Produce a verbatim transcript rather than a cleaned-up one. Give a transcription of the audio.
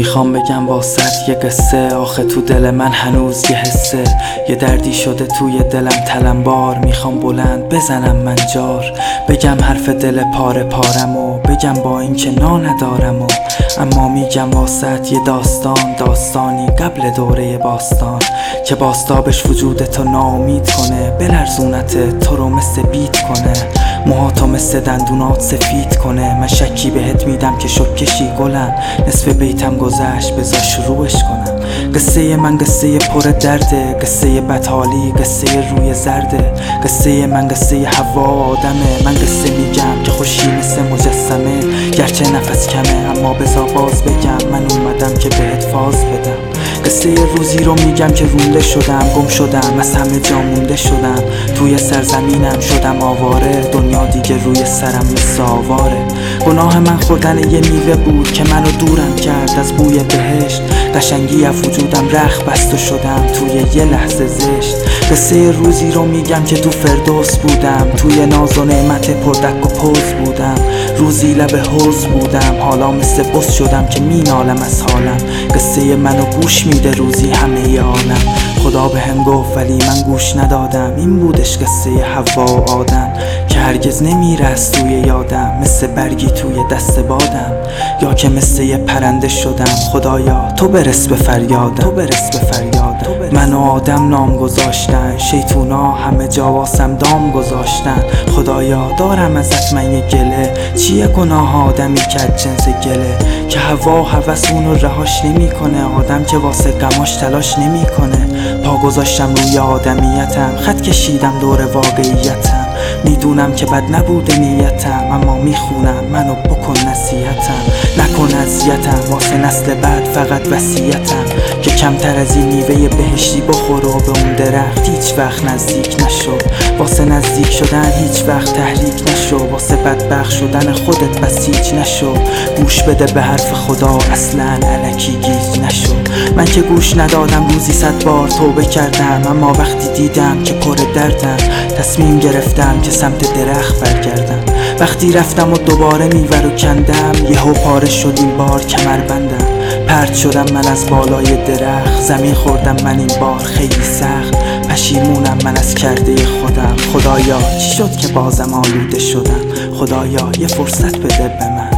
میخوام بگم واسط یه قصه، آخه تو دل من هنوز یه حسه، یه دردی شده توی دلم تلمبار. میخوام بلند بزنم من جار، بگم حرف دل پاره پارم و بگم با این که نا ندارم و اما میگم واسط یه داستان، داستانی قبل دوره باستان که باستابش وجودتو ناامید کنه، بلرزونت تو رو مثل بیت کنه، موهاتو مثل دندونات سفید کنه. من شکی بهت میدم که شد کشی گلم، نصف بیتم گذشت بذار شروعش کنم. قصه من قصه پر درده، قصه بدحالی، قصه روی زرده، قصه من قصه هوا آدمه. من قصه میگم که خوشی مثل مجسمه، گرچه نفس کمه اما بذار باز بگم من اومدم که بهت فاز بدم. قصه روزی رو میگم که رونده شدم، گم شدم، از همه جا مونده شدم، توی سرزمینم شدم آواره، دنیا دیگه روی سرم مثل آواره. گناه من خوردن یه میوه بود که منو دورم کرد از بوی بهشت، قشنگی از وجودم رخ بست و شدم توی یه لحظه زشت. قصه روزی رو میگم که تو فردوس بودم، توی ناز و نعمت پردک و پوز بودم، روزی لب حوض بودم، حالا مثل بس شدم که مینالم از حالم. قصه منو گوش میده روزی همه ی عالم، خدا به هم گفت ولی من گوش ندادم. این بودش قصه حوا و آدم که هرگز نمیره از توی یادم، مثل برگی توی دست بادم، یا که مثل یه پرنده شدم. خدایا تو برس به فریادم، تو برس به فریادم. من و آدم نام گذاشتن، شیطونا همه جا واسم دام گذاشتن. خدایا دارم ازت من یه گله، چیه گناه آدمی که از جنس گله، که هوا و هوس اونو رهاش نمی کنه، آدم که واسه غماش تلاش نمی کنه. پا گذاشتم روی آدمیتم، خط کشیدم دور واقعیتم، میدونم که بد نبوده نیتم اما میخونم منو بکن نصیحتم، نکن اذیتم، واسه نسل بعد فقط وصیتم که کمتر از این میوه بهشتی بخور و به اون درخت هیچ وقت نزدیک نشو. واسه نزدیک شدن هیچ وقت تحریک نشو، واسه بدبخت شدن خودت بسیج نشو. گوش بده به حرف خدا، اصلا الکی گیج نشو. من که گوش ندادم روزی صد بار توبه کردم، اما وقتی دیدم که پر دردم تصمیم گرفتم که سمت درخت برگردم. وقتی رفتم و دوباره میوه رو کندم، یهو پاره شد این بار کمربندم، پرت شدم من از بالای درخت، زمین خوردم من این بار خیلی سخت، پشیمونم من از کرده خودم. خدایا چی شد که بازم آلوده شدم، خدایا یه فرصت بده به من.